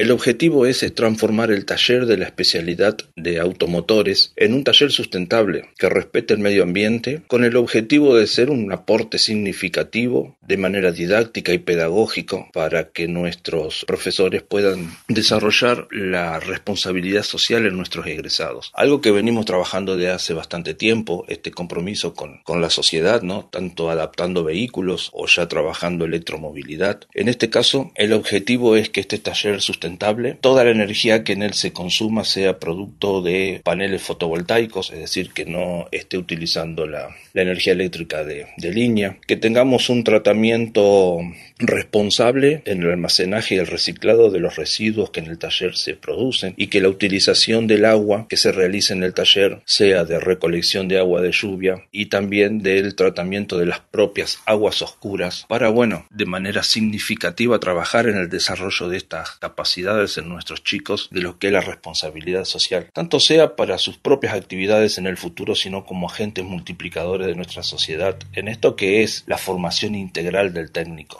El objetivo es transformar el taller de la especialidad de automotores en un taller sustentable que respete el medio ambiente, con el objetivo de ser un aporte significativo de manera didáctica y pedagógica para que nuestros profesores puedan desarrollar la responsabilidad social en nuestros egresados. Algo que venimos trabajando de hace bastante tiempo, este compromiso con la sociedad, ¿no? Tanto adaptando vehículos o ya trabajando electromovilidad. En este caso, el objetivo es que este taller sustentable, toda la energía que en él se consuma sea producto de paneles fotovoltaicos, es decir, que no esté utilizando la energía eléctrica de línea, que tengamos un tratamiento responsable en el almacenaje y el reciclado de los residuos que en el taller se producen y que la utilización del agua que se realice en el taller sea de recolección de agua de lluvia y también del tratamiento de las propias aguas oscuras para, de manera significativa trabajar en el desarrollo de estas capacidades en nuestros chicos de lo que es la responsabilidad social, tanto sea para sus propias actividades en el futuro, sino como agentes multiplicadores de nuestra sociedad en esto que es la formación integral del técnico.